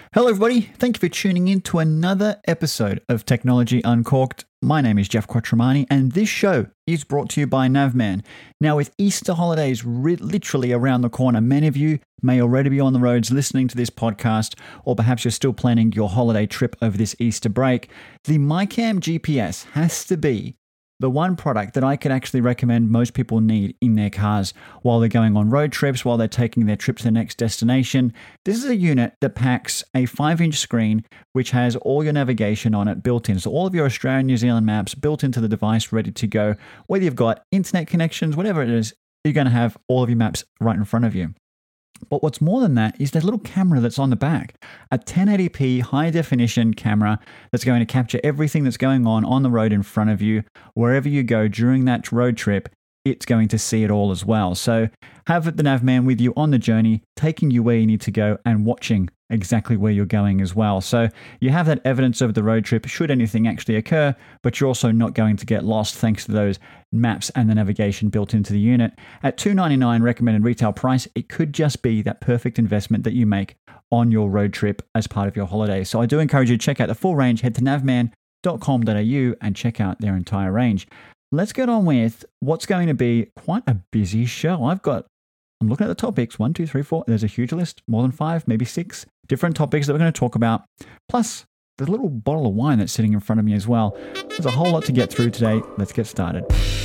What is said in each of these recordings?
Hello, everybody. Thank you for tuning in to another episode of Technology Uncorked. My name is Jeff Quattromani, and this show is brought to you by Navman. Now, with Easter holidays literally around the corner, many of you may already be on the roads listening to this podcast, or perhaps you're still planning your holiday trip over this Easter break. The MyCam GPS has to be the one product that I could actually recommend most people need in their cars while they're going on road trips, while they're taking their trip to the next destination. This is a unit that packs a 5-inch screen which has all your navigation on it built in. So all of your Australian, New Zealand maps built into the device, ready to go. Whether you've got internet connections, whatever it is, you're going to have all of your maps right in front of you. But what's more than that is that little camera that's on the back, a 1080p high definition camera that's going to capture everything that's going on the road in front of you. Wherever you go during that road trip, it's going to see it all as well. So have the Navman with you on the journey, taking you where you need to go and watching exactly where you're going as well. So you have that evidence of the road trip should anything actually occur, but you're also not going to get lost thanks to those maps and the navigation built into the unit. At $299 recommended retail price, it could just be that perfect investment that you make on your road trip as part of your holiday. So I do encourage you to check out the full range. Head to navman.com.au and check out their entire range. Let's get on with what's going to be quite a busy show. I'm looking at the topics, 1, 2, 3, 4. There's a huge list, more than 5, maybe 6 different topics that we're going to talk about. Plus, the little bottle of wine that's sitting in front of me as well. There's a whole lot to get through today. Let's get started.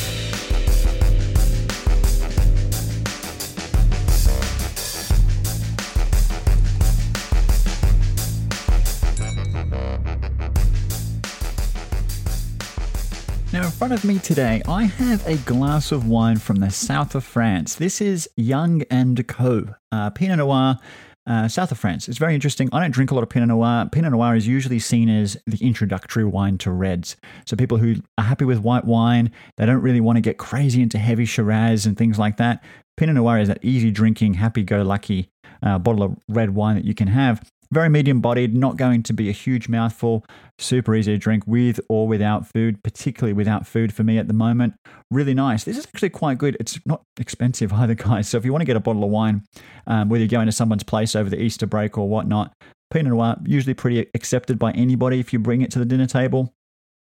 Now, in front of me today, I have a glass of wine from the south of France. This is Young & Co. Pinot Noir, south of France. It's very interesting. I don't drink a lot of Pinot Noir. Pinot Noir is usually seen as the introductory wine to reds. So people who are happy with white wine, they don't really want to get crazy into heavy Shiraz and things like that. Pinot Noir is that easy drinking, happy-go-lucky bottle of red wine that you can have. Very medium-bodied, not going to be a huge mouthful, super easy to drink with or without food, particularly without food for me at the moment. Really nice. This is actually quite good. It's not expensive either, guys. So if you want to get a bottle of wine, whether you're going to someone's place over the Easter break or whatnot, Pinot Noir, usually pretty accepted by anybody if you bring it to the dinner table.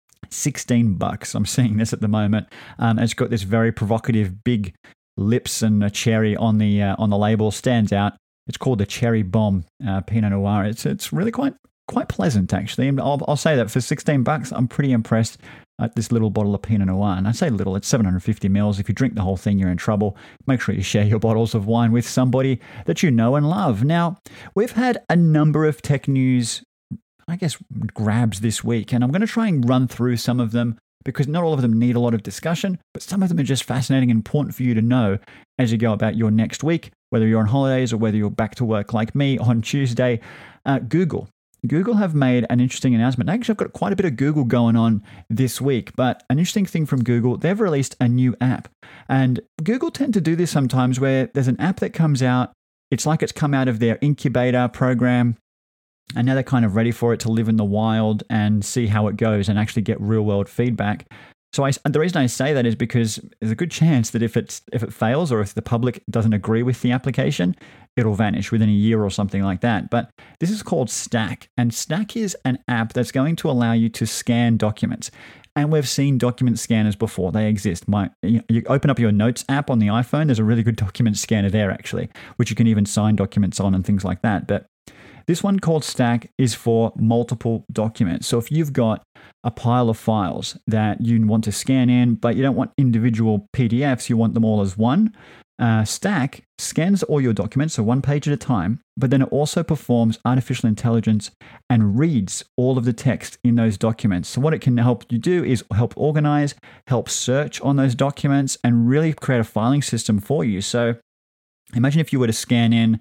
$16. I'm seeing this at the moment. It's got this very provocative big lips and a cherry on the label, stands out. It's called the Cherry Bomb Pinot Noir. It's really quite pleasant, actually. And I'll say that for $16, I'm pretty impressed at this little bottle of Pinot Noir. And I say little, it's 750 mils. If you drink the whole thing, you're in trouble. Make sure you share your bottles of wine with somebody that you know and love. Now, we've had a number of tech news, I guess, grabs this week. And I'm going to try and run through some of them because not all of them need a lot of discussion, but some of them are just fascinating and important for you to know as you go about your next week, whether you're on holidays or whether you're back to work like me on Tuesday. Google have made an interesting announcement. Actually, I've got quite a bit of Google going on this week, but an interesting thing from Google, they've released a new app. And Google tend to do this sometimes where there's an app that comes out, it's like it's come out of their incubator program, and now they're kind of ready for it to live in the wild and see how it goes and actually get real world feedback. So the reason I say that is because there's a good chance that if it fails or if the public doesn't agree with the application, it'll vanish within a year or something like that. But this is called Stack, and Stack is an app that's going to allow you to scan documents. And we've seen document scanners before. They exist. You open up your Notes app on the iPhone, there's a really good document scanner there, actually, which you can even sign documents on and things like that. But this one called Stack is for multiple documents. So if you've got a pile of files that you want to scan in, but you don't want individual PDFs, you want them all as one, Stack scans all your documents, so one page at a time, but then it also performs artificial intelligence and reads all of the text in those documents. So what it can help you do is help organize, help search on those documents, and really create a filing system for you. So imagine if you were to scan in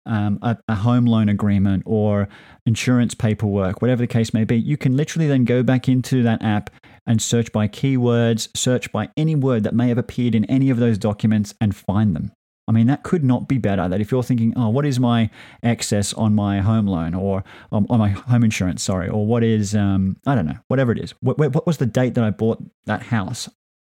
a home loan agreement or insurance paperwork, whatever the case may be. You can literally then go back into that app and search by keywords, search by any word that may have appeared in any of those documents and find them. I mean, that could not be better. That if you're thinking, oh, what is my excess on my home loan or on my home insurance, or what is, I don't know, whatever it is. What was the date that I bought that house?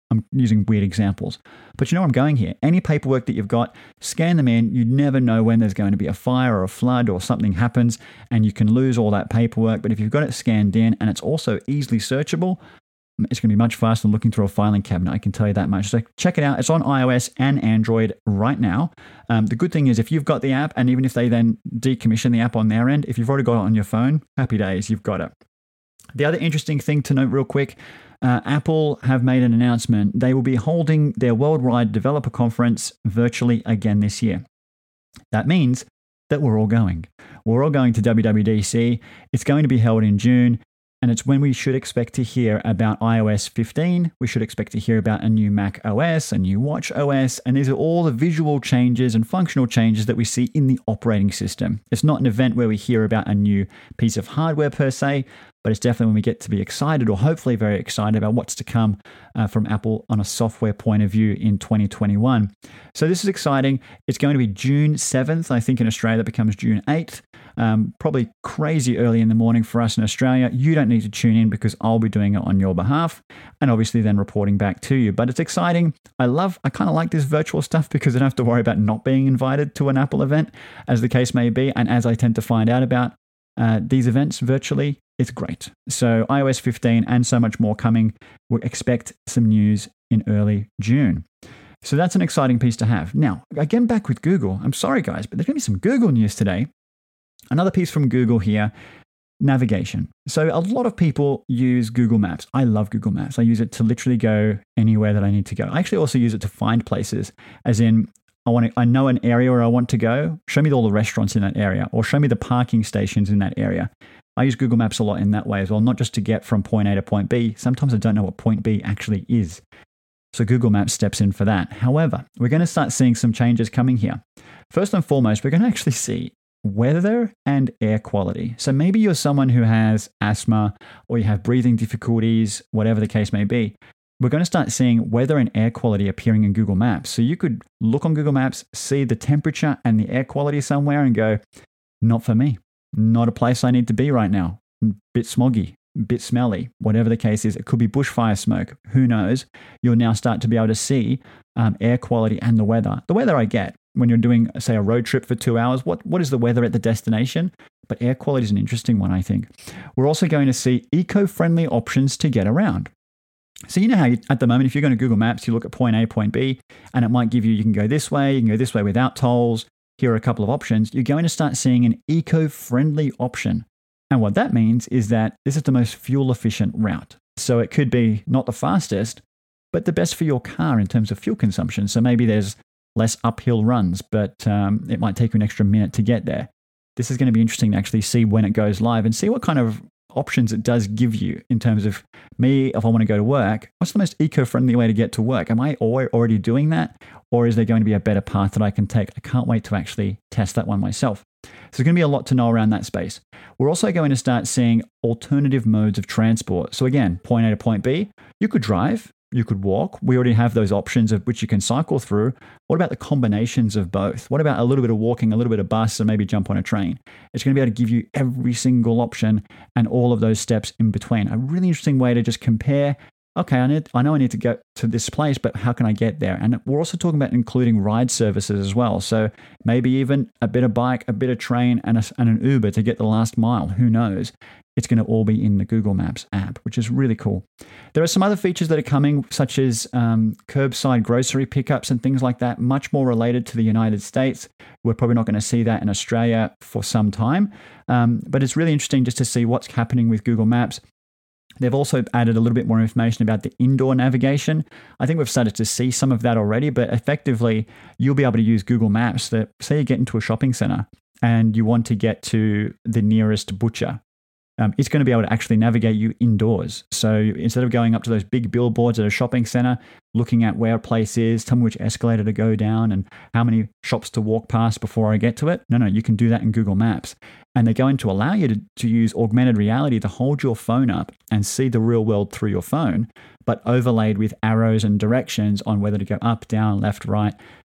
I'm using weird examples. But you know where I'm going here. Any paperwork that you've got, scan them in. You never know when there's going to be a fire or a flood or something happens and you can lose all that paperwork. But if you've got it scanned in and it's also easily searchable, it's going to be much faster than looking through a filing cabinet, I can tell you that much. So check it out. It's on iOS and Android right now. The good thing is if you've got the app, and even if they then decommission the app on their end, if you've already got it on your phone, happy days, you've got it. The other interesting thing to note real quick, Apple have made an announcement. They will be holding their worldwide developer conference virtually again this year. That means that we're all going. We're all going to WWDC. It's going to be held in June. And it's when we should expect to hear about iOS 15. We should expect to hear about a new Mac OS, a new Watch OS, and these are all the visual changes and functional changes that we see in the operating system. It's not an event where we hear about a new piece of hardware per se, but it's definitely when we get to be excited, or hopefully very excited, about what's to come from Apple on a software point of view in 2021. So this is exciting. It's going to be June 7th. I think in Australia that becomes June 8th. Probably crazy early in the morning for us in Australia. You don't need to tune in because I'll be doing it on your behalf and obviously then reporting back to you. But it's exciting. I kind of like this virtual stuff because I don't have to worry about not being invited to an Apple event, as the case may be. And as I tend to find out about these events virtually, it's great. So iOS 15 and so much more coming. We expect some news in early June. So that's an exciting piece to have. Now, again, back with Google. I'm sorry, guys, but there's going to be some Google news today. Another piece from Google here, navigation. So a lot of people use Google Maps. I love Google Maps. I use it to literally go anywhere that I need to go. I actually also use it to find places, as in I know an area where I want to go. Show me all the restaurants in that area, or show me the parking stations in that area. I use Google Maps a lot in that way as well, not just to get from point A to point B. Sometimes I don't know what point B actually is. So Google Maps steps in for that. However, we're going to start seeing some changes coming here. First and foremost, we're going to actually see weather and air quality. So maybe you're someone who has asthma or you have breathing difficulties, whatever the case may be. We're going to start seeing weather and air quality appearing in Google Maps. So you could look on Google Maps, see the temperature and the air quality somewhere and go, not for me. Not a place I need to be right now. Bit smoggy, bit smelly, whatever the case is. It could be bushfire smoke. Who knows? You'll now start to be able to see air quality and the weather. The weather I get when you're doing, say, a road trip for 2 hours. What is the weather at the destination? But air quality is an interesting one, I think. We're also going to see eco-friendly options to get around. So you know how at the moment, if you're going to Google Maps, you look at point A, point B, and it might give you can go this way, you can go this way without tolls. Here are a couple of options. You're going to start seeing an eco-friendly option. And what that means is that this is the most fuel-efficient route. So it could be not the fastest, but the best for your car in terms of fuel consumption. So maybe there's less uphill runs, but it might take you an extra minute to get there. This is going to be interesting to actually see when it goes live and see what kind of options it does give you in terms of me, if I want to go to work, what's the most eco-friendly way to get to work? Am I already doing that? Or is there going to be a better path that I can take? I can't wait to actually test that one myself. So there's going to be a lot to know around that space. We're also going to start seeing alternative modes of transport. So again, point A to point B, you could drive, you could walk. We already have those options of which you can cycle through. What about the combinations of both? What about a little bit of walking, a little bit of bus, and maybe jump on a train? It's going to be able to give you every single option and all of those steps in between. A really interesting way to just compare. Okay, I know I need to go to this place, but how can I get there? And we're also talking about including ride services as well. So maybe even a bit of bike, a bit of train, and an Uber to get the last mile. Who knows? It's going to all be in the Google Maps app, which is really cool. There are some other features that are coming, such as curbside grocery pickups and things like that, much more related to the United States. We're probably not going to see that in Australia for some time. But it's really interesting just to see what's happening with Google Maps. They've also added a little bit more information about the indoor navigation. I think we've started to see some of that already, but effectively, you'll be able to use Google Maps that, say you get into a shopping center and you want to get to the nearest butcher. It's going to be able to actually navigate you indoors. So instead of going up to those big billboards at a shopping center, looking at where a place is, tell me which escalator to go down and how many shops to walk past before I get to it. No, you can do that in Google Maps. And they're going to allow you to use augmented reality to hold your phone up and see the real world through your phone, but overlaid with arrows and directions on whether to go up, down, left, right.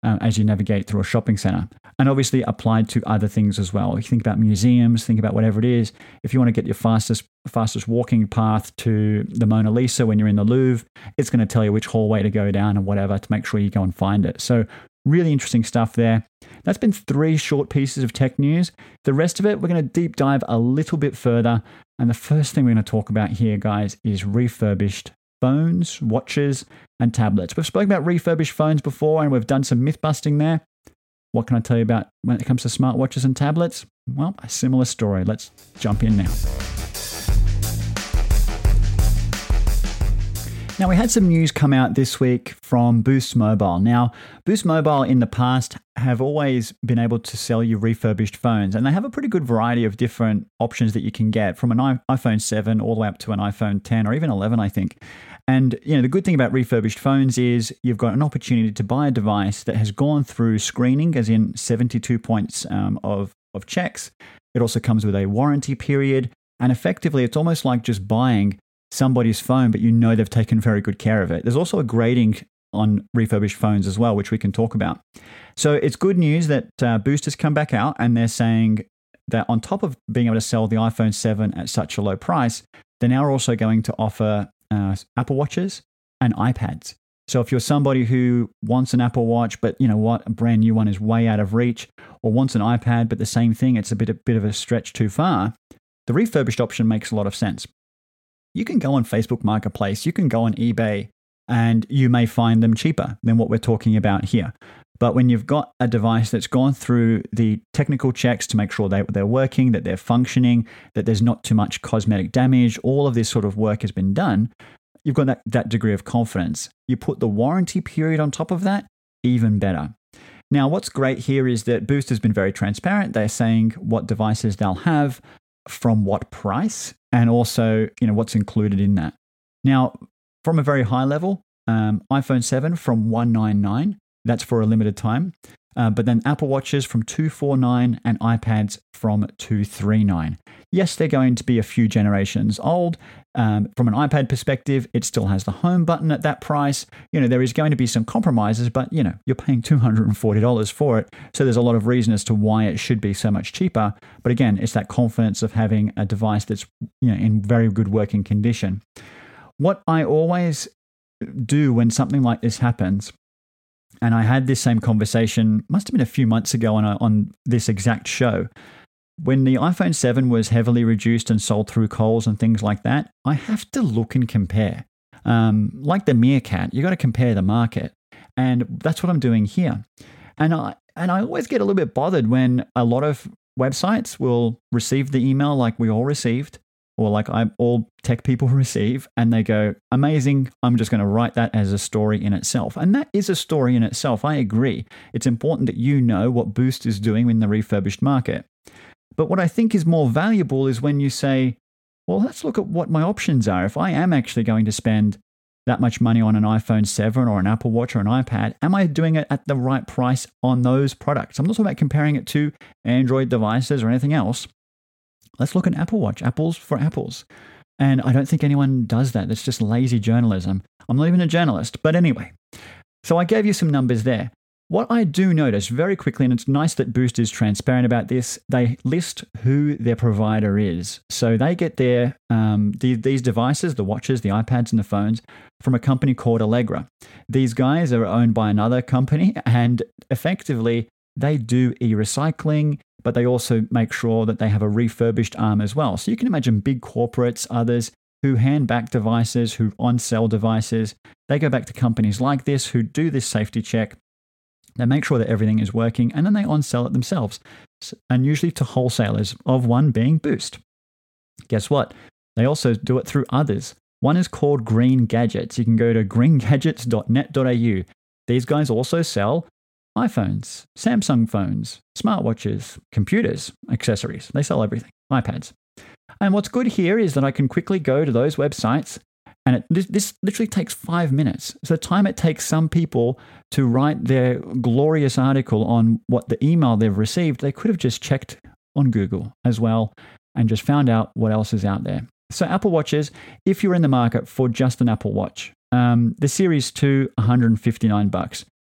as you navigate through a shopping center. And obviously applied to other things as well. If you think about museums, think about whatever it is. If you want to get your fastest walking path to the Mona Lisa when you're in the Louvre, it's going to tell you which hallway to go down and whatever to make sure you go and find it. So really interesting stuff there. That's been 3 short pieces of tech news. The rest of it, we're going to deep dive a little bit further. And the first thing we're going to talk about here, guys, is refurbished phones, watches, and tablets. We've spoken about refurbished phones before, and we've done some myth busting there. What can I tell you about when it comes to smartwatches and tablets? Well, a similar story. Let's jump in now. Now, we had some news come out this week from Boost Mobile. Now, Boost Mobile in the past have always been able to sell you refurbished phones, and they have a pretty good variety of different options that you can get, from an iPhone 7 all the way up to an iPhone 10 or even 11, I think. And the good thing about refurbished phones is you've got an opportunity to buy a device that has gone through screening, as in 72 points of checks. It also comes with a warranty period, and effectively it's almost like just buying somebody's phone, but they've taken very good care of it. There's also a grading on refurbished phones as well, which we can talk about. So it's good news that Boost has come back out, and they're saying that on top of being able to sell the iPhone 7 at such a low price, they're now also going to offer Apple Watches and iPads. So if you're somebody who wants an Apple Watch, but a brand new one is way out of reach, or wants an iPad, but the same thing, it's a bit of a stretch too far, the refurbished option makes a lot of sense. You can go on Facebook Marketplace, you can go on eBay, and you may find them cheaper than what we're talking about here. But when you've got a device that's gone through the technical checks to make sure they're working, that they're functioning, that there's not too much cosmetic damage, all of this sort of work has been done, you've got that degree of confidence. You put the warranty period on top of that, even better. Now, what's great here is that Boost has been very transparent. They're saying what devices they'll have, from what price, and also what's included in that. Now, from a very high level, iPhone 7 from $199, that's for a limited time. But then Apple Watches from $249 and iPads from $239. Yes, they're going to be a few generations old. From an iPad perspective, it still has the home button at that price. There is going to be some compromises, but you're paying $240 for it. So there's a lot of reason as to why it should be so much cheaper. But again, it's that confidence of having a device that's in very good working condition. What I always do when something like this happens, and I had this same conversation, must have been a few months ago on this exact show. When the iPhone 7 was heavily reduced and sold through Kohl's and things like that, I have to look and compare. Like the meerkat, you got to compare the market. And that's what I'm doing here. And I always get a little bit bothered when a lot of websites will receive the email like we all received, or like all tech people receive, and they go, amazing, I'm just going to write that as a story in itself. And that is a story in itself, I agree. It's important that you know what Boost is doing in the refurbished market. But what I think is more valuable is when you say, well, let's look at what my options are. If I am actually going to spend that much money on an iPhone 7 or an Apple Watch or an iPad, am I doing it at the right price on those products? I'm not talking about comparing it to Android devices or anything else. Let's look at Apple Watch, apples for apples. And I don't think anyone does that. That's just lazy journalism. I'm not even a journalist. But anyway, so I gave you some numbers there. What I do notice very quickly, and it's nice that Boost is transparent about this, they list who their provider is. So they get their these devices, the watches, the iPads, and the phones, from a company called Allegra. These guys are owned by another company, and effectively they do e-recycling, but they also make sure that they have a refurbished arm as well. So you can imagine big corporates, others who hand back devices, who on-sell devices. They go back to companies like this who do this safety check. They make sure that everything is working, and then they on-sell it themselves, and usually to wholesalers, of one being Boost. Guess what? They also do it through others. One is called Green Gadgets. You can go to greengadgets.net.au. These guys also sell iPhones, Samsung phones, smartwatches, computers, accessories. They sell everything, iPads. And what's good here is that I can quickly go to those websites, and this literally takes 5 minutes. So the time it takes some people to write their glorious article on what the email they've received, they could have just checked on Google as well and just found out what else is out there. So Apple Watches, if you're in the market for just an Apple Watch, the Series 2, $159.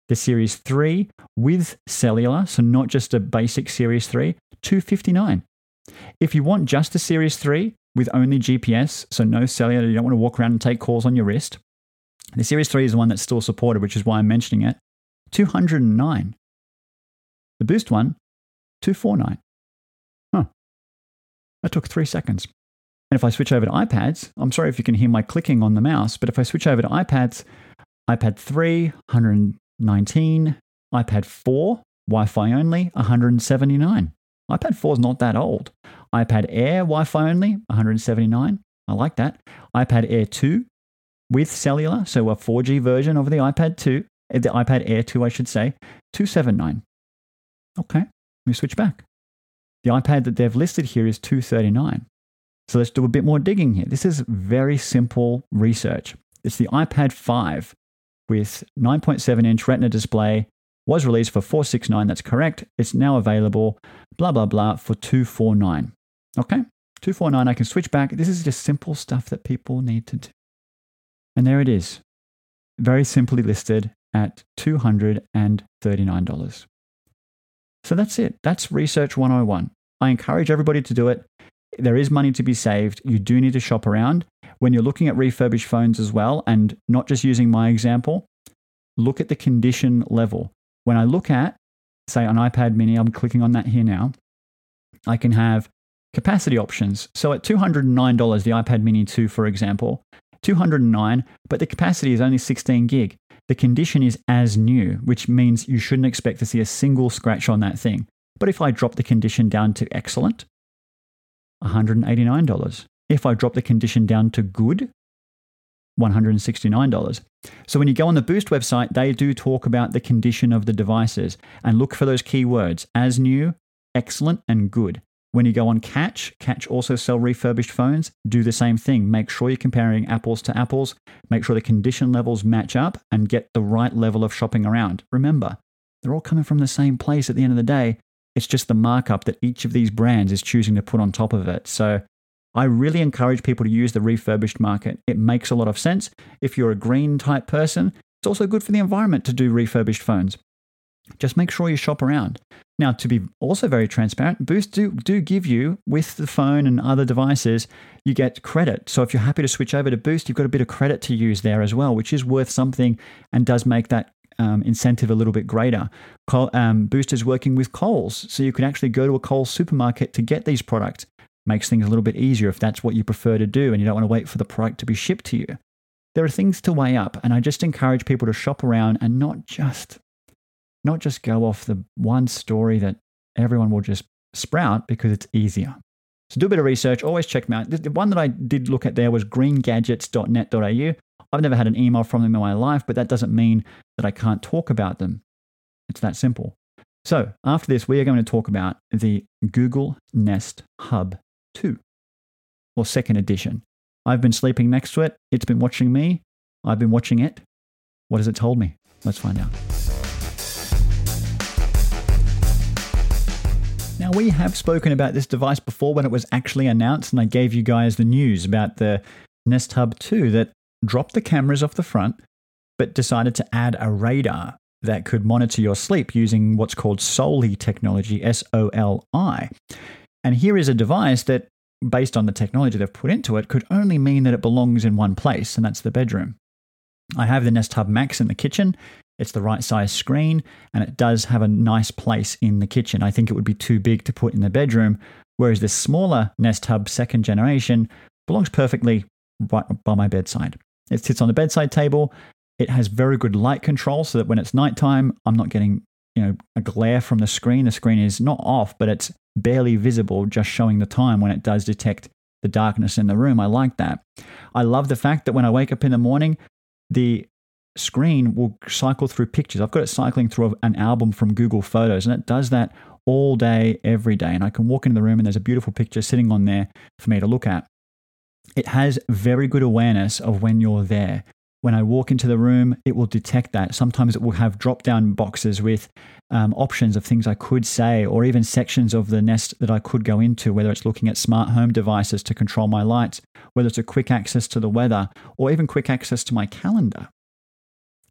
The Series 3 with cellular, so not just a basic Series 3, $259. If you want just the Series 3 with only GPS, so no cellular, you don't want to walk around and take calls on your wrist, the Series 3 is the one that's still supported, which is why I'm mentioning it, $209. The Boost one, $249. That took 3 seconds. And if I switch over to iPads, I'm sorry if you can hear my clicking on the mouse, but if I switch over to iPads, iPad 3, $119, iPad 4, Wi-Fi only, $179. iPad 4 is not that old. iPad Air, Wi-Fi only, $179. I like that. iPad Air 2 with cellular, so a 4G version of the iPad 2, the iPad Air 2, I should say, $279. Okay, let me switch back. The iPad that they've listed here is $239. So let's do a bit more digging here. This is very simple research. It's the iPad 5 with 9.7-inch Retina display, was released for $469. That's correct. It's now available, blah, blah, blah, for $249. Okay, $249. I can switch back. This is just simple stuff that people need to do. And there it is. Very simply listed at $239. So that's it. That's Research 101. I encourage everybody to do it. There is money to be saved. You do need to shop around. When you're looking at refurbished phones as well, and not just using my example, look at the condition level. When I look at, say, an iPad mini, I'm clicking on that here now, I can have capacity options. So at $209, the iPad mini 2, for example, $209, but the capacity is only 16 gig. The condition is as new, which means you shouldn't expect to see a single scratch on that thing. But if I drop the condition down to excellent, $189. If I drop the condition down to good, $169. So when you go on the Boost website, they do talk about the condition of the devices and look for those keywords: as new, excellent, and good. When you go on Catch also sell refurbished phones, do the same thing. Make sure you're comparing apples to apples, make sure the condition levels match up, and get the right level of shopping around. Remember, they're all coming from the same place at the end of the day. It's just the markup that each of these brands is choosing to put on top of it. So I really encourage people to use the refurbished market. It makes a lot of sense. If you're a green type person, it's also good for the environment to do refurbished phones. Just make sure you shop around. Now, to be also very transparent, Boost do give you, with the phone and other devices, you get credit. So if you're happy to switch over to Boost, you've got a bit of credit to use there as well, which is worth something and does make that incentive a little bit greater. Boost is working with Coles, so you can actually go to a Coles supermarket to get these products. Makes things a little bit easier if that's what you prefer to do and you don't want to wait for the product to be shipped to you. There are things to weigh up, and I just encourage people to shop around and not just go off the one story that everyone will just sprout because it's easier. So do a bit of research. Always check them out. The one that I did look at there was greengadgets.net.au. I've never had an email from them in my life, but that doesn't mean that I can't talk about them. It's that simple. So after this, we are going to talk about the Google Nest Hub 2, or second edition. I've been sleeping next to it. It's been watching me. I've been watching it. What has it told me? Let's find out. Now, we have spoken about this device before when it was actually announced, and I gave you guys the news about the Nest Hub 2 that dropped the cameras off the front, but decided to add a radar that could monitor your sleep using what's called SOLI technology, S-O-L-I. And here is a device that, based on the technology they've put into it, could only mean that it belongs in one place, and that's the bedroom. I have the Nest Hub Max in the kitchen. It's the right size screen, and it does have a nice place in the kitchen. I think it would be too big to put in the bedroom, whereas this smaller Nest Hub second generation belongs perfectly right by my bedside. It sits on the bedside table. It has very good light control so that when it's nighttime, I'm not getting, a glare from the screen. The screen is not off, but it's barely visible, just showing the time when it does detect the darkness in the room. I like that. I love the fact that when I wake up in the morning, the screen will cycle through pictures. I've got it cycling through an album from Google Photos, and it does that all day, every day. And I can walk into the room and there's a beautiful picture sitting on there for me to look at. It has very good awareness of when you're there. When I walk into the room, it will detect that. Sometimes it will have drop-down boxes with options of things I could say, or even sections of the Nest that I could go into, whether it's looking at smart home devices to control my lights, whether it's a quick access to the weather, or even quick access to my calendar.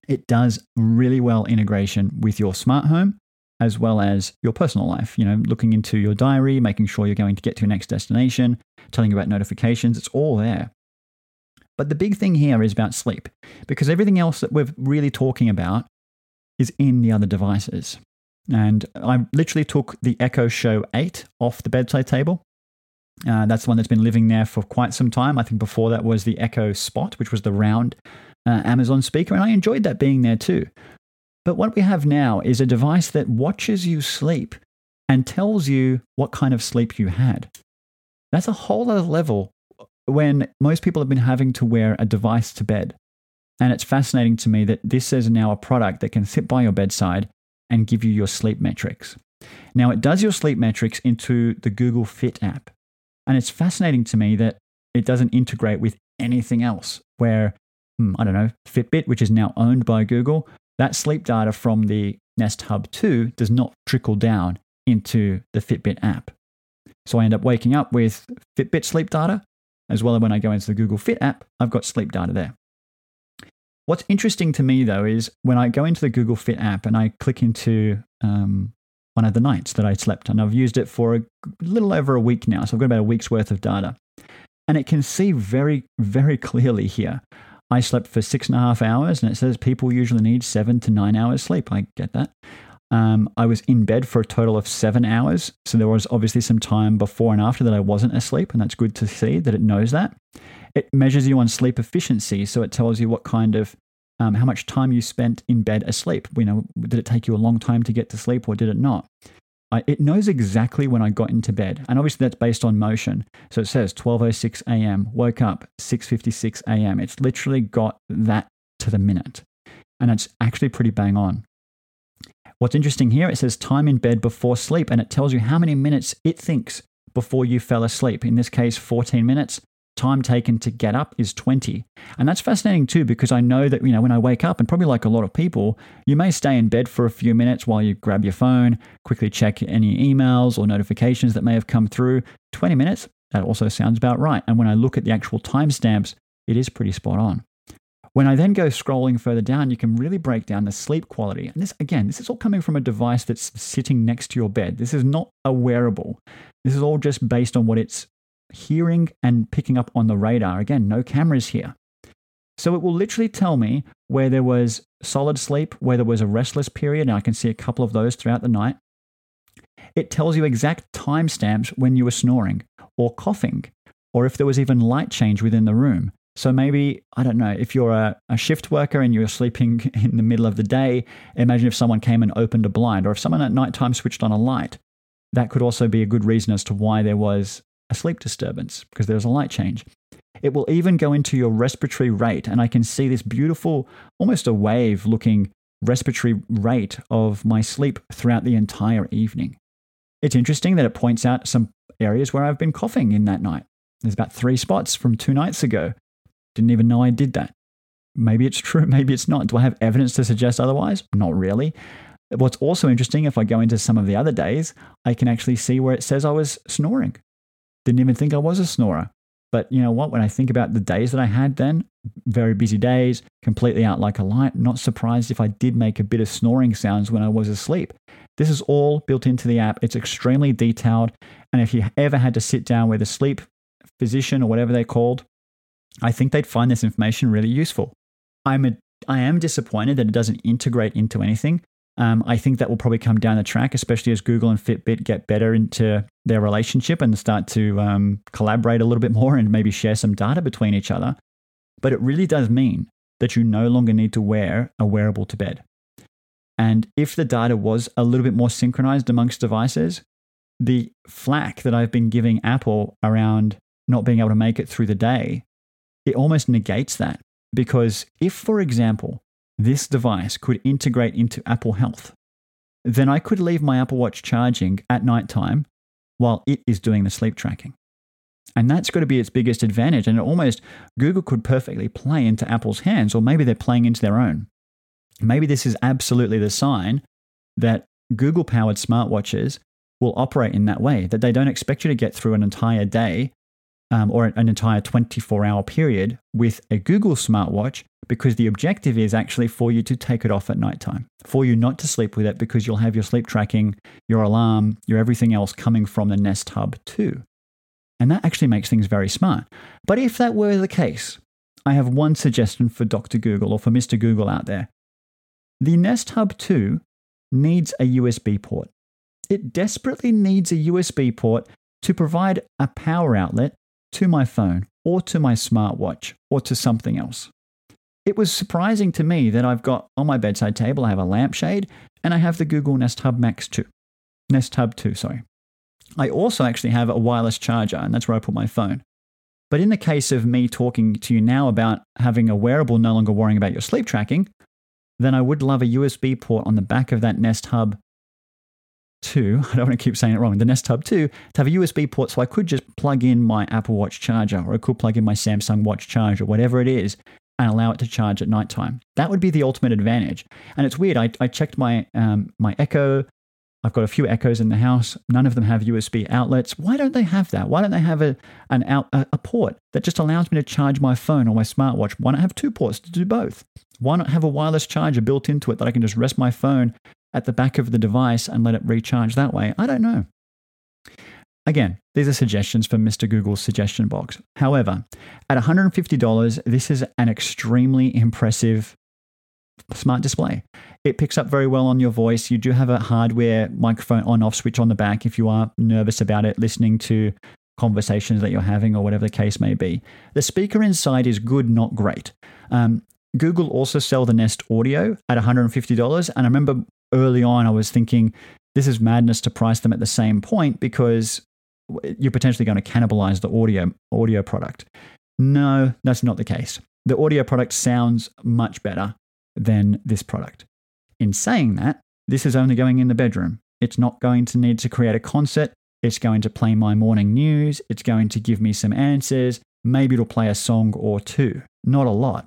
It does really well integration with your smart home as well as your personal life. Looking into your diary, making sure you're going to get to your next destination, telling you about notifications, it's all there. But the big thing here is about sleep, because everything else that we're really talking about is in the other devices. And I literally took the Echo Show 8 off the bedside table. That's the one that's been living there for quite some time. I think before that was the Echo Spot, which was the round Amazon speaker, and I enjoyed that being there too. But what we have now is a device that watches you sleep and tells you what kind of sleep you had. That's a whole other level when most people have been having to wear a device to bed. And it's fascinating to me that this is now a product that can sit by your bedside and give you your sleep metrics. Now, it does your sleep metrics into the Google Fit app. And it's fascinating to me that it doesn't integrate with anything else where, Fitbit, which is now owned by Google, that sleep data from the Nest Hub 2 does not trickle down into the Fitbit app. So I end up waking up with Fitbit sleep data, as well as when I go into the Google Fit app, I've got sleep data there. What's interesting to me, though, is when I go into the Google Fit app and I click into one of the nights that I slept, and I've used it for a little over a week now, so I've got about a week's worth of data. And it can see very, very clearly here. I slept for 6.5 hours, and it says people usually need 7 to 9 hours sleep. I get that. I was in bed for a total of 7 hours. So there was obviously some time before and after that I wasn't asleep, and that's good to see that it knows that. It measures you on sleep efficiency, so it tells you what kind of, how much time you spent in bed asleep. Did it take you a long time to get to sleep or did it not? It knows exactly when I got into bed. And obviously that's based on motion. So it says 12:06 a.m., woke up 6:56 a.m. It's literally got that to the minute. And it's actually pretty bang on. What's interesting here, it says time in bed before sleep, and it tells you how many minutes it thinks before you fell asleep. In this case, 14 minutes. Time taken to get up is 20. And that's fascinating too, because I know that, when I wake up, and probably like a lot of people, you may stay in bed for a few minutes while you grab your phone, quickly check any emails or notifications that may have come through. 20 minutes, that also sounds about right. And when I look at the actual timestamps, it is pretty spot on. When I then go scrolling further down, you can really break down the sleep quality. And this is all coming from a device that's sitting next to your bed. This is not a wearable. This is all just based on what it's hearing and picking up on the radar. Again, no cameras here. So it will literally tell me where there was solid sleep, where there was a restless period, and I can see a couple of those throughout the night. It tells you exact timestamps when you were snoring or coughing, or if there was even light change within the room. So maybe, I don't know, if you're a shift worker and you're sleeping in the middle of the day, imagine if someone came and opened a blind, or if someone at nighttime switched on a light. That could also be a good reason as to why there was a sleep disturbance, because there's a light change. It will even go into your respiratory rate, and I can see this beautiful, almost a wave looking respiratory rate of my sleep throughout the entire evening. It's interesting that it points out some areas where I've been coughing in that night. There's about 3 spots from 2 nights ago. Didn't even know I did that. Maybe it's true, maybe it's not. Do I have evidence to suggest otherwise? Not really. What's also interesting, if I go into some of the other days, I can actually see where it says I was snoring. Didn't even think I was a snorer. But you know what? When I think about the days that I had then, very busy days, completely out like a light, not surprised if I did make a bit of snoring sounds when I was asleep. This is all built into the app. It's extremely detailed. And if you ever had to sit down with a sleep physician or whatever they're called, I think they'd find this information really useful. I am disappointed that it doesn't integrate into anything. I think that will probably come down the track, especially as Google and Fitbit get better into their relationship and start to collaborate a little bit more and maybe share some data between each other. But it really does mean that you no longer need to wear a wearable to bed. And if the data was a little bit more synchronized amongst devices, the flack that I've been giving Apple around not being able to make it through the day, it almost negates that. Because if, for example, this device could integrate into Apple Health, then I could leave my Apple Watch charging at nighttime while it is doing the sleep tracking. And that's got to be its biggest advantage. And Google could perfectly play into Apple's hands, or maybe they're playing into their own. Maybe this is absolutely the sign that Google-powered smartwatches will operate in that way, that they don't expect you to get through an entire day or an entire 24-hour period with a Google smartwatch. because the objective is actually for you to take it off at nighttime, for you not to sleep with it, because you'll have your sleep tracking, your alarm, your everything else coming from the Nest Hub 2. And that actually makes things very smart. But if that were the case, I have one suggestion for Dr. Google or for Mr. Google out there. The Nest Hub 2 needs a USB port. It desperately needs a USB port to provide a power outlet to my phone or to my smartwatch or to something else. It was surprising to me that I've got on my bedside table, I have a lampshade and I have the Google Nest Hub Max 2. Nest Hub 2, sorry. I also actually have a wireless charger, and that's where I put my phone. But in the case of me talking to you now about having a wearable, no longer worrying about your sleep tracking, then I would love a USB port on the back of that Nest Hub 2. I don't want to keep saying it wrong. The Nest Hub 2 to have a USB port so I could just plug in my Apple Watch charger, or I could plug in my Samsung Watch charger, whatever it is, and allow it to charge at nighttime. That would be the ultimate advantage. And it's weird. I checked my Echo. I've got a few Echoes in the house. None of them have USB outlets. Why don't they have that? Why don't they have a port that just allows me to charge my phone or my smartwatch? Why not have two ports to do both? Why not have a wireless charger built into it that I can just rest my phone at the back of the device and let it recharge that way? I don't know. Again, these are suggestions from Mr. Google's suggestion box. However, at $150, this is an extremely impressive smart display. It picks up very well on your voice. You do have a hardware microphone on-off switch on the back if you are nervous about it, listening to conversations that you're having or whatever the case may be. The speaker inside is good, not great. Google also sell the Nest Audio at $150. And I remember early on I was thinking, this is madness to price them at the same point because you're potentially going to cannibalize the audio product. No, that's not the case. The audio product sounds much better than this product. In saying that, this is only going in the bedroom. It's not going to need to create a concert. It's going to play my morning news. It's going to give me some answers. Maybe it'll play a song or two. Not a lot.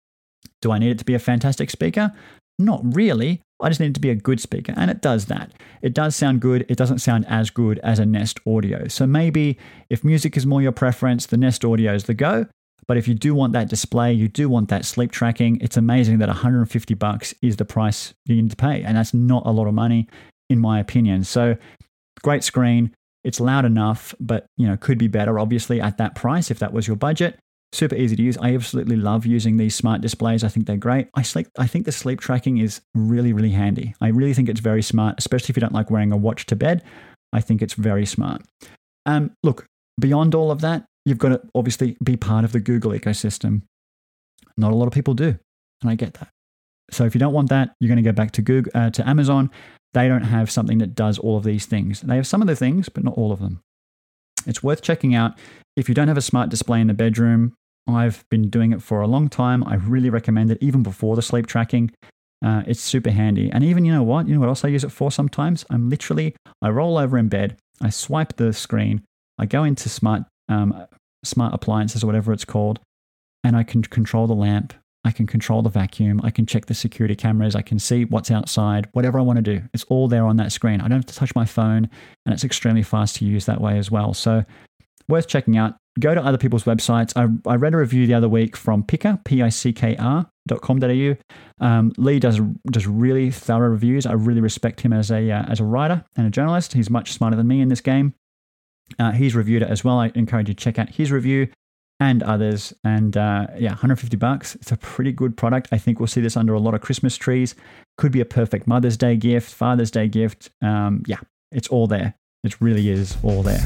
Do I need it to be a fantastic speaker? Not really. I just need it to be a good speaker, and it does that. It does sound good. It doesn't sound as good as a Nest Audio. So maybe if music is more your preference, the Nest Audio is the go. But if you do want that display, you do want that sleep tracking, it's amazing that $150 is the price you need to pay. And that's not a lot of money, in my opinion. So great screen. It's loud enough, but could be better, obviously, at that price if that was your budget. Super easy to use. I absolutely love using these smart displays. I think they're great. I think the sleep tracking is really, really handy. I really think it's very smart, especially if you don't like wearing a watch to bed. I think it's very smart. Look, beyond all of that, you've got to obviously be part of the Google ecosystem. Not a lot of people do, and I get that. So if you don't want that, you're going to go back to Google, to Amazon. They don't have something that does all of these things. They have some of the things, but not all of them. It's worth checking out. If you don't have a smart display in the bedroom, I've been doing it for a long time. I really recommend it, even before the sleep tracking. It's super handy. And even, you know what else I use it for sometimes? I roll over in bed, I swipe the screen, I go into smart appliances or whatever it's called, and I can control the lamp, I can control the vacuum, I can check the security cameras, I can see what's outside, whatever I want to do. It's all there on that screen. I don't have to touch my phone, and it's extremely fast to use that way as well. So worth checking out. Go to other people's websites. I read a review the other week from Picker, pickr.com.au. Lee does really thorough reviews. I really respect him as a writer and a journalist. He's much smarter than me in this game. He's reviewed it as well. I encourage you to check out his review and others. And $150. It's a pretty good product. I think we'll see this under a lot of Christmas trees. Could be a perfect Mother's Day gift, Father's Day gift. It's all there. It really is all there.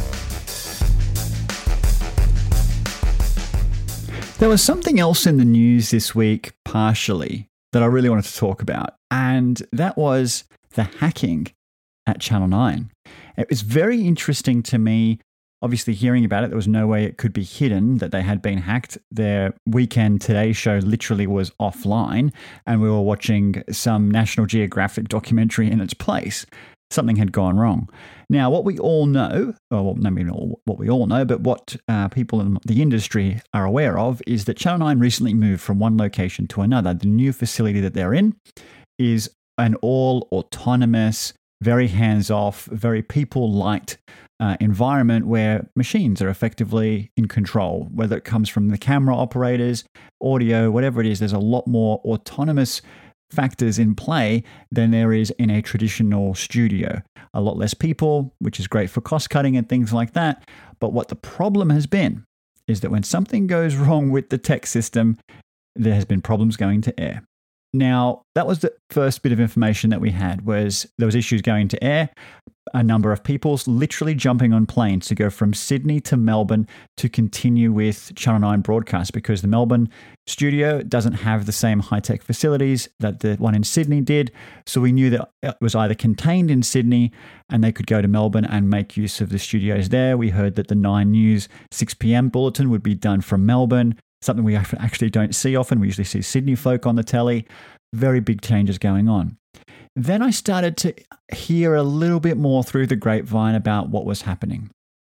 There was something else in the news this week, partially, that I really wanted to talk about, and that was the hacking at Channel 9. It was very interesting to me, obviously hearing about it. There was no way it could be hidden that they had been hacked. Their Weekend Today show literally was offline, and we were watching some National Geographic documentary in its place. Something had gone wrong. Now, what we all know, what we all know, but what people in the industry are aware of is that Channel 9 recently moved from one location to another. The new facility that they're in is an all autonomous, very hands-off, very people-light environment where machines are effectively in control, whether it comes from the camera operators, audio, whatever it is. There's a lot more autonomous factors in play than there is in a traditional studio. A lot less people, which is great for cost cutting and things like that. But what the problem has been is that when something goes wrong with the tech system, there has been problems going to air. Now, that was the first bit of information that we had, was there was issues going to air. A number of people literally jumping on planes to go from Sydney to Melbourne to continue with Channel 9 broadcast, because the Melbourne studio doesn't have the same high-tech facilities that the one in Sydney did. So we knew that it was either contained in Sydney and they could go to Melbourne and make use of the studios there. We heard that the 9 News 6 p.m. bulletin would be done from Melbourne, something we actually don't see often. We usually see Sydney folk on the telly. Very big changes going on. Then I started to hear a little bit more through the grapevine about what was happening.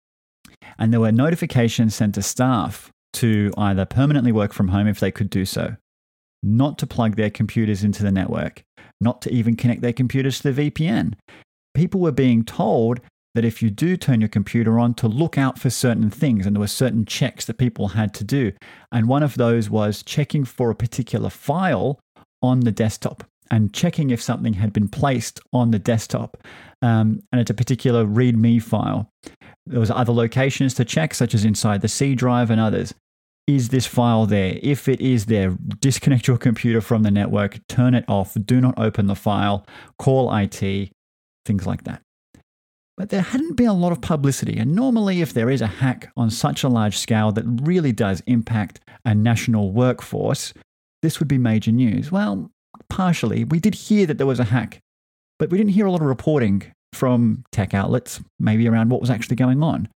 And there were notifications sent to staff to either permanently work from home if they could do so, not to plug their computers into the network, not to even connect their computers to the VPN. People were being told that if you do turn your computer on, to look out for certain things, and there were certain checks that people had to do. And one of those was checking for a particular file on the desktop and checking if something had been placed on the desktop. And it's a particular README file. There was other locations to check, such as inside the C drive and others. Is this file there? If it is there, disconnect your computer from the network, turn it off, do not open the file, call IT, things like that. But there hadn't been a lot of publicity. And normally, if there is a hack on such a large scale that really does impact a national workforce, this would be major news. Well, partially. We did hear that there was a hack, but we didn't hear a lot of reporting from tech outlets, maybe around what was actually going on.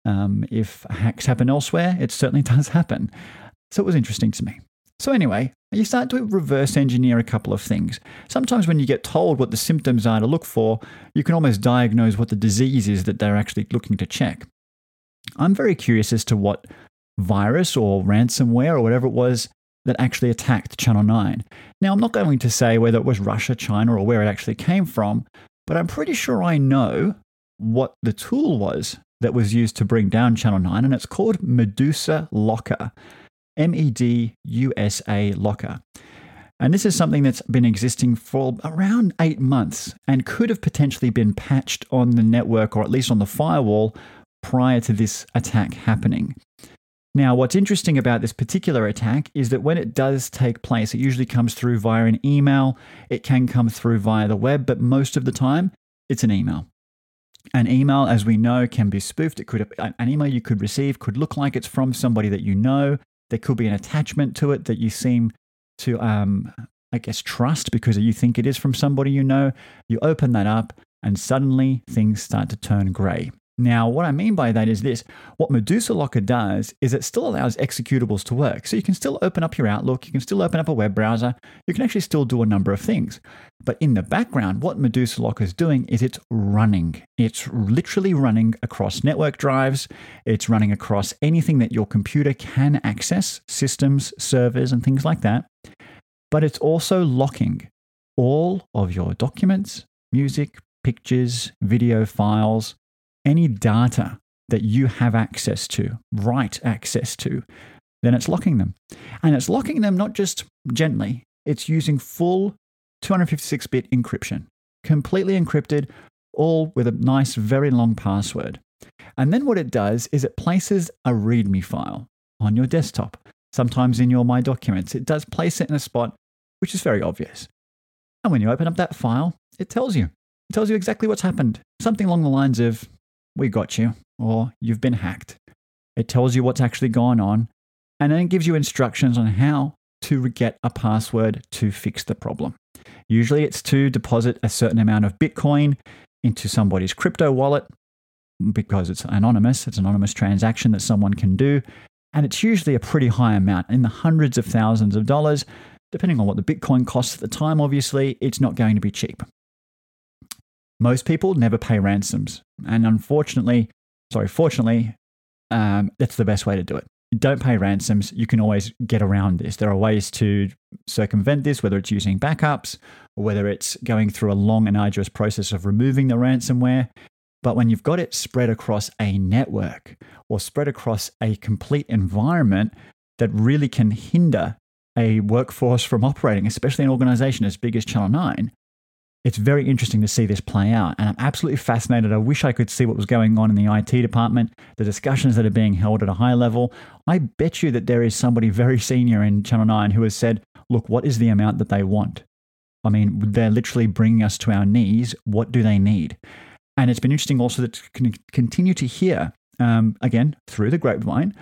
If hacks happen elsewhere, it certainly does happen. So it was interesting to me. So anyway, you start to reverse engineer a couple of things. Sometimes when you get told what the symptoms are to look for, you can almost diagnose what the disease is that they're actually looking to check. I'm very curious as to what virus or ransomware or whatever it was that actually attacked Channel 9. Now, I'm not going to say whether it was Russia, China, or where it actually came from, but I'm pretty sure I know what the tool was that was used to bring down Channel 9, and it's called Medusa Locker. MEDUSA Locker. And this is something that's been existing for around 8 months and could have potentially been patched on the network, or at least on the firewall, prior to this attack happening. Now, what's interesting about this particular attack is that when it does take place, it usually comes through via an email. It can come through via the web, but most of the time, it's an email. An email, as we know, can be spoofed. An email you could receive could look like it's from somebody that you know. There could be an attachment to it that you seem to, trust because you think it is from somebody you know. You open that up and suddenly things start to turn grey. Now, what I mean by that is this. What Medusa Locker does is it still allows executables to work. So you can still open up your Outlook, you can still open up a web browser, you can actually still do a number of things. But in the background, what Medusa Locker is doing is it's running. It's literally running across network drives. It's running across anything that your computer can access, systems, servers, and things like that. But it's also locking all of your documents, music, pictures, video files, any data that you have access to, write access to, then it's locking them. And it's locking them not just gently, it's using full 256-bit encryption, completely encrypted, all with a nice, very long password. And then what it does is it places a README file on your desktop, sometimes in your My Documents. It does place it in a spot which is very obvious. And when you open up that file, it tells you. It tells you exactly what's happened. Something along the lines of, we got you, or you've been hacked. It tells you what's actually gone on, and then it gives you instructions on how to get a password to fix the problem. Usually it's to deposit a certain amount of Bitcoin into somebody's crypto wallet because it's anonymous. It's an anonymous transaction that someone can do, and it's usually a pretty high amount, in the hundreds of thousands of dollars. Depending on what the Bitcoin costs at the time, obviously, it's not going to be cheap. Most people never pay ransoms. And fortunately, that's the best way to do it. Don't pay ransoms. You can always get around this. There are ways to circumvent this, whether it's using backups or whether it's going through a long and arduous process of removing the ransomware. But when you've got it spread across a network or spread across a complete environment that really can hinder a workforce from operating, especially an organization as big as Channel 9, it's very interesting to see this play out. And I'm absolutely fascinated. I wish I could see what was going on in the IT department, the discussions that are being held at a high level. I bet you that there is somebody very senior in Channel 9 who has said, look, what is the amount that they want? I mean, they're literally bringing us to our knees. What do they need? And it's been interesting also to continue to hear, again, through the grapevine,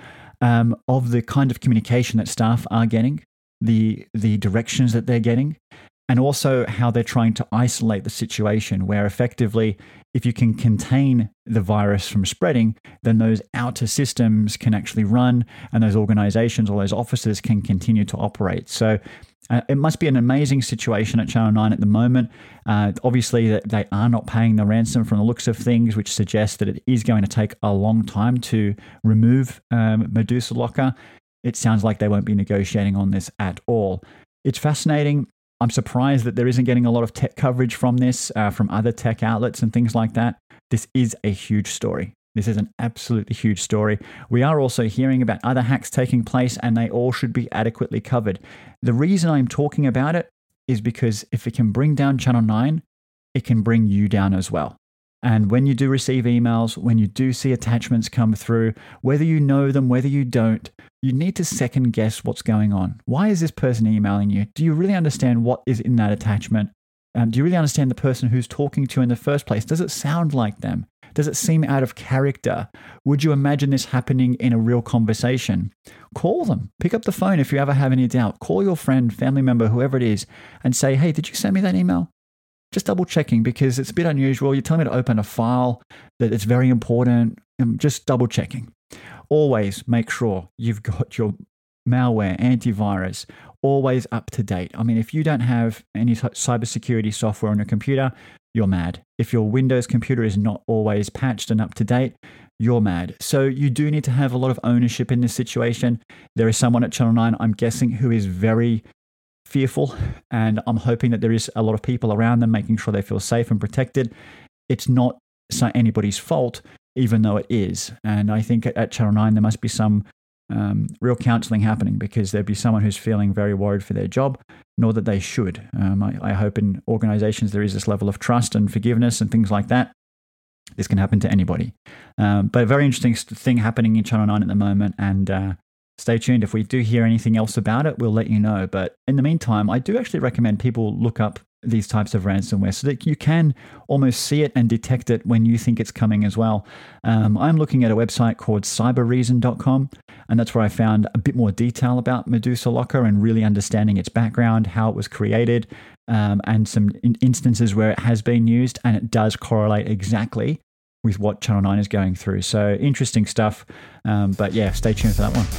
of the kind of communication that staff are getting, the directions that they're getting, and also how they're trying to isolate the situation where effectively, if you can contain the virus from spreading, then those outer systems can actually run and those organizations or those offices can continue to operate. So it must be an amazing situation at Channel 9 at the moment. Obviously, they are not paying the ransom from the looks of things, which suggests that it is going to take a long time to remove Medusa Locker. It sounds like they won't be negotiating on this at all. It's fascinating. I'm surprised that there isn't getting a lot of tech coverage from this, from other tech outlets and things like that. This is a huge story. This is an absolutely huge story. We are also hearing about other hacks taking place, and they all should be adequately covered. The reason I'm talking about it is because if it can bring down Channel 9, it can bring you down as well. And when you do receive emails, when you do see attachments come through, whether you know them, whether you don't, you need to second guess what's going on. Why is this person emailing you? Do you really understand what is in that attachment? Do you really understand the person who's talking to you in the first place? Does it sound like them? Does it seem out of character? Would you imagine this happening in a real conversation? Call them. Pick up the phone if you ever have any doubt. Call your friend, family member, whoever it is, and say, hey, did you send me that email? Just double checking because it's a bit unusual. You're telling me to open a file that it's very important. Just double checking. Always make sure you've got your malware, antivirus, always up to date. I mean, if you don't have any cybersecurity software on your computer, you're mad. If your Windows computer is not always patched and up to date, you're mad. So you do need to have a lot of ownership in this situation. There is someone at Channel 9, I'm guessing, who is very fearful, and I'm hoping that there is a lot of people around them making sure they feel safe and protected. It's not anybody's fault, even though it is. And I think at Channel 9 there must be some real counselling happening, because there'd be someone who's feeling very worried for their job, nor that they should. I hope in organisations there is this level of trust and forgiveness and things like that. This can happen to anybody. But a very interesting thing happening in Channel 9 at the moment, and stay tuned. If we do hear anything else about it, we'll let you know. But in the meantime, I do actually recommend people look up these types of ransomware so that you can almost see it and detect it when you think it's coming as well. I'm looking at a website called cyberreason.com, and that's where I found a bit more detail about Medusa Locker and really understanding its background, how it was created, and some instances where it has been used, and it does correlate exactly with what Channel 9 is going through. So interesting stuff. But yeah, stay tuned for that one.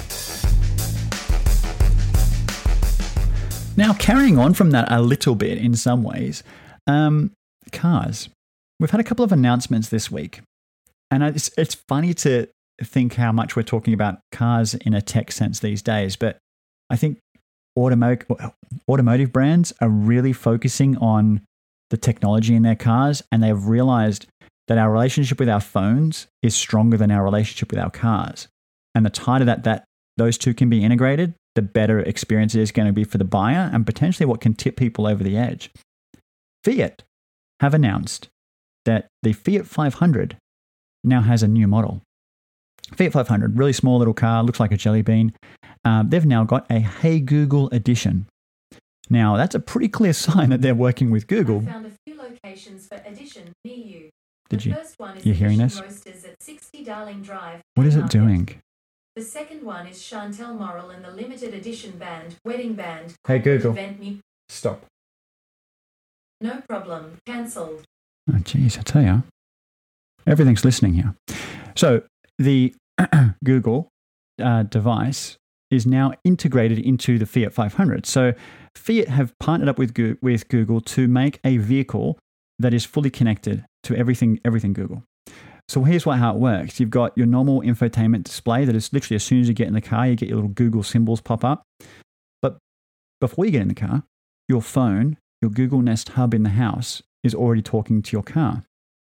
Now, carrying on from that a little bit in some ways, cars. We've had a couple of announcements this week. And it's funny to think how much we're talking about cars in a tech sense these days. But I think automotive brands are really focusing on the technology in their cars, and they've realized that our relationship with our phones is stronger than our relationship with our cars. And the tighter that those two can be integrated, the better experience it is going to be for the buyer and potentially what can tip people over the edge. Fiat have announced that the Fiat 500 now has a new model. Fiat 500, really small little car, looks like a jelly bean. They've now got a Hey Google edition. Now, that's a pretty clear sign that they're working with Google. I found a few locations for edition near you. Did you? First one is you hearing this? Roasters at 60 Darling Drive. What is it doing? The second one is Chantel Morrill and the limited edition band, Wedding Band. Hey Google, Event stop. No problem, cancelled. Oh, geez, I tell you, everything's listening here. So the Google device is now integrated into the Fiat 500. So Fiat have partnered up with Google to make a vehicle that is fully connected to everything Google. So here's how it works. You've got your normal infotainment display that is literally as soon as you get in the car, you get your little Google symbols pop up. But before you get in the car, your phone, your Google Nest Hub in the house is already talking to your car.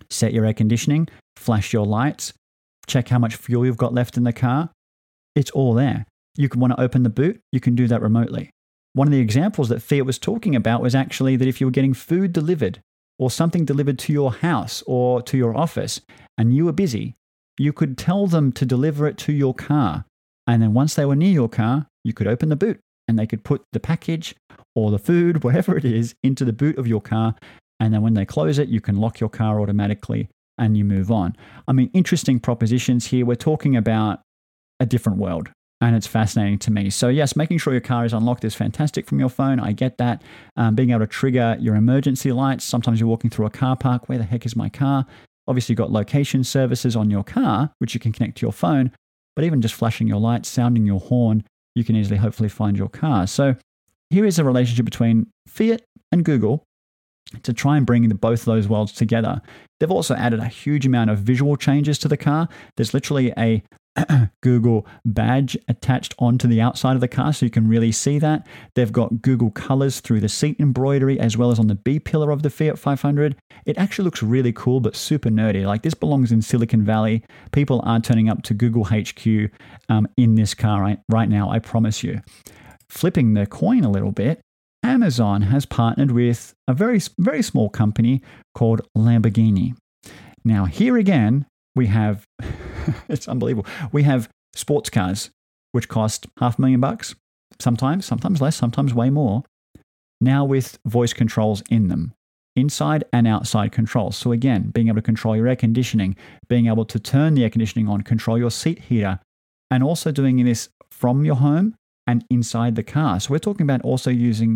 set your air conditioning, flash your lights, check how much fuel you've got left in the car. It's all there. You can want to open the boot, you can do that remotely. One of the examples that Fiat was talking about was actually that if you were getting food delivered or something delivered to your house or to your office and you were busy, you could tell them to deliver it to your car. And then once they were near your car, you could open the boot and they could put the package or the food, whatever it is, into the boot of your car. And then when they close it, you can lock your car automatically and you move on. I mean, interesting propositions here. We're talking about a different world. And it's fascinating to me. So yes, making sure your car is unlocked is fantastic from your phone. I get that. Being able to trigger your emergency lights. Sometimes you're walking through a car park. Where the heck is my car? Obviously, you've got location services on your car, which you can connect to your phone. But even just flashing your lights, sounding your horn, you can easily hopefully find your car. So here is a relationship between Fiat and Google to try and bring both of those worlds together. They've also added a huge amount of visual changes to the car. There's literally a Google badge attached onto the outside of the car so you can really see that. They've got Google colors through the seat embroidery as well as on the B pillar of the Fiat 500. It actually looks really cool but super nerdy. Like this belongs in Silicon Valley. People are turning up to Google HQ in this car right now, I promise you. Flipping the coin a little bit, Amazon has partnered with a very, very small company called Lamborghini. Now here again, we have it's unbelievable. We have sports cars, which cost $500,000, sometimes less, sometimes way more, now with voice controls in them, inside and outside controls. So again, being able to control your air conditioning, being able to turn the air conditioning on, control your seat heater, and also doing this from your home and inside the car. So we're talking about also using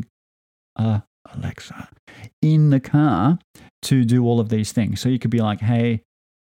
Alexa in the car to do all of these things. So you could be like, hey,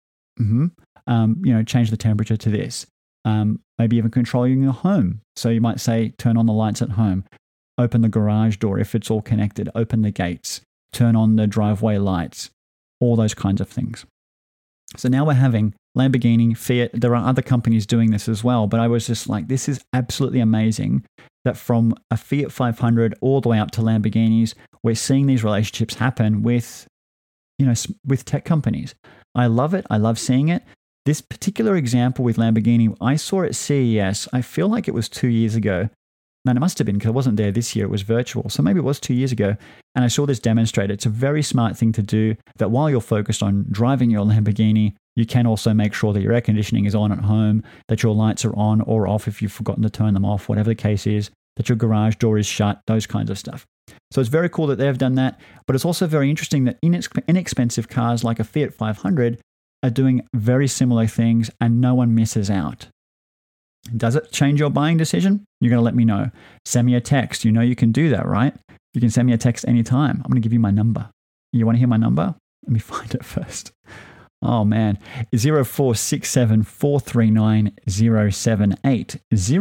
change the temperature to this. Maybe even controlling your home. So you might say, turn on the lights at home, open the garage door if it's all connected, open the gates, turn on the driveway lights, all those kinds of things. So now we're having Lamborghini, Fiat. There are other companies doing this as well, but I was just like, this is absolutely amazing that from a Fiat 500 all the way up to Lamborghinis, we're seeing these relationships happen with tech companies. I love it. I love seeing it. This particular example with Lamborghini, I saw at CES, I feel like it was 2 years ago. And it must have been because I wasn't there this year. It was virtual. So maybe it was 2 years ago. And I saw this demonstrated. It's a very smart thing to do that while you're focused on driving your Lamborghini, you can also make sure that your air conditioning is on at home, that your lights are on or off if you've forgotten to turn them off, whatever the case is, that your garage door is shut, those kinds of stuff. So it's very cool that they've done that. But it's also very interesting that inexpensive cars like a Fiat 500 are doing very similar things and no one misses out. Does it change your buying decision? You're going to let me know. Send me a text. You know you can do that, right? You can send me a text anytime. I'm going to give you my number. You want to hear my number? Let me find it first. Oh man, 0467 439 078.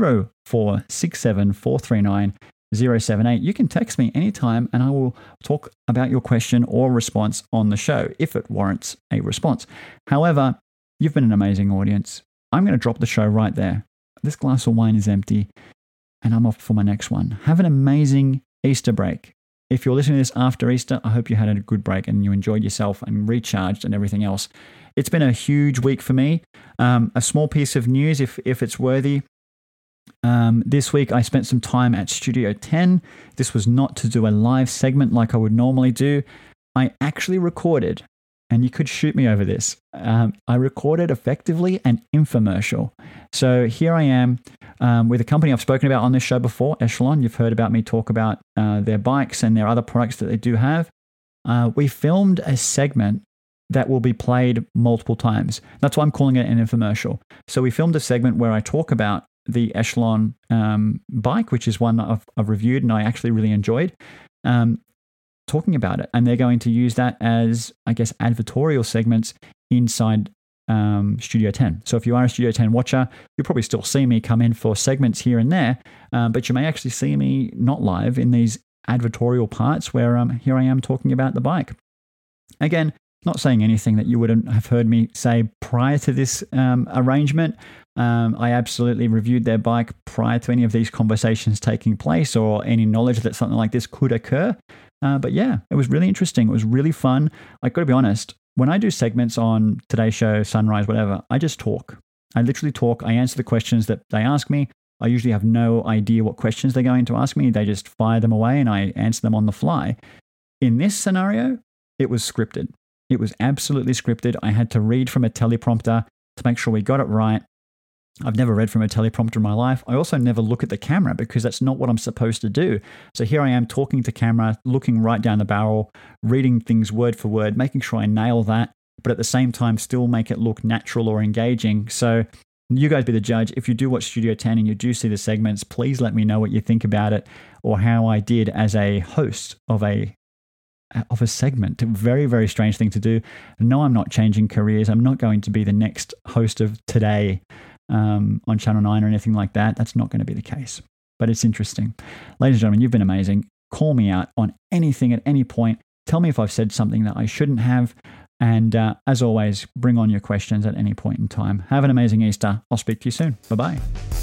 0467 439 078. You can text me anytime and I will talk about your question or response on the show if it warrants a response. However, you've been an amazing audience. I'm going to drop the show right there. This glass of wine is empty and I'm off for my next one. Have an amazing Easter break. If you're listening to this after Easter, I hope you had a good break and you enjoyed yourself and recharged and everything else. It's been a huge week for me. A small piece of news, if it's worthy. This week I spent some time at Studio 10. This was not to do a live segment like I would normally do. I actually recorded, and you could shoot me over this. I recorded effectively an infomercial. So here I am with a company I've spoken about on this show before, Echelon. You've heard about me talk about their bikes and their other products that they do have. We filmed a segment that will be played multiple times. That's why I'm calling it an infomercial. So we filmed a segment where I talk about the Echelon bike, which is one that I've reviewed and I actually really enjoyed, talking about it. And they're going to use that as, I guess, advertorial segments inside Studio 10. So if you are a Studio 10 watcher, you'll probably still see me come in for segments here and there, but you may actually see me not live in these advertorial parts where here I am talking about the bike. Again, not saying anything that you wouldn't have heard me say prior to this arrangement. I absolutely reviewed their bike prior to any of these conversations taking place or any knowledge that something like this could occur. But yeah, it was really interesting. It was really fun. I've got to be honest, when I do segments on Today's Show, Sunrise, whatever, I just talk. I literally talk. I answer the questions that they ask me. I usually have no idea what questions they're going to ask me. They just fire them away and I answer them on the fly. In this scenario, it was scripted. It was absolutely scripted. I had to read from a teleprompter to make sure we got it right. I've never read from a teleprompter in my life. I also never look at the camera because that's not what I'm supposed to do. So here I am talking to camera, looking right down the barrel, reading things word for word, making sure I nail that, but at the same time still make it look natural or engaging. So you guys be the judge. If you do watch Studio 10 and you do see the segments, please let me know what you think about it or how I did as a host of a segment. A very, very strange thing to do. No, I'm not changing careers. I'm not going to be the next host of Today on Channel 9 or anything like that. That's not going to be the case. But it's interesting. Ladies and gentlemen, you've been amazing. Call me out on anything at any point. Tell me if I've said something that I shouldn't have. And as always, bring on your questions at any point in time. Have an amazing Easter. I'll speak to you soon. Bye-bye.